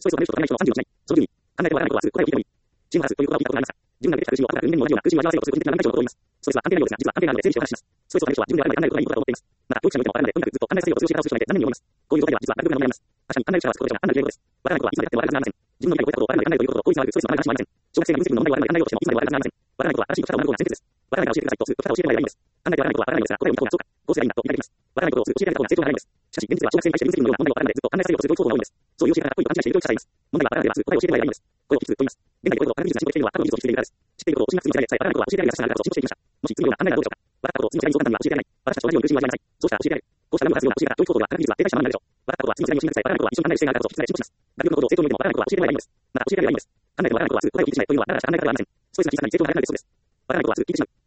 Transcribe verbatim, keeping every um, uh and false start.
ストレスを感じる人と感じない人のさんじゅうをしない。その順に、考えてもわからないことはす、答えを聞いてもいい。チームがすということは聞いたことがありますか？自分が出てきた数字を後から運営にも同じような空中に割り合わせようとする個人的な考え方をとります。ストレスは関係ないようですが、実は関係ないので整理してお話しします。ストレスを感じる人は自分では考えることがいいことだと思っています。また、教育者においてもわからないので、とにかくずっと考えさせようとする教え方をする人がいて何年にもいます。こういう状態では実は学部が問題あります。確かに考える力はつくことでしょうが、案外ということです。わからないことはいつまでやってもわかるはずがありません。自分の理解を超えたことをわからないので考えるということと、効率の悪いストレスの話はしません。小学生が分析の問題をわからない考えようとしてもいつまでもわかるはずがありません。わからないことは正しい解き方を学ぶことが先決です。わからないから教えてくださいとする解き方を教えてもらえばいいのです。考えてわからないことはわからないのですが、答えを見た方がそうか、こうすればいいんだと理解できます。わからないことをする教えてあげた方が成長が早いのです。しかし、現実では小学生に対して分析のような問題をわからないのでずっと考えさせようとする教育方法が多いんです。そういう教え方がかっこいいと勘違いしている教育者がいます。問題がわからないではすぐ答えを教えてもらえばいいのです。これを技術と言います。現代でこういうことを科学技術が進歩しているのは過去の技術を実践しているからです。知っていることを信頼する時代でさえわからないことは教えてあげる価値があるからと進歩していきました。もし次のような考えがどうでしょうか。わかったことを次の世代にそう簡単には教えてあげない。私たちと同じように苦しみを味わいなさい。そうしたら教えてあげる。こうした何もかつような教え方、教育方法では科学技術は停滞したままになるでしょう。わかったことは次の世代に教えてさえわからないことは一緒に考える姿勢があるからと引き継いで進歩します。学力のことを成長においてもわからないことは教えてもらえばいいのです。また教えてあげればいいのです。考えてもわからないことはすぐ答えを聞いてしまえというのはあなたがしか考え方ではありません。そういう先にさらに成長が早いのでそうです。わからないことはすぐ聞いてしまう。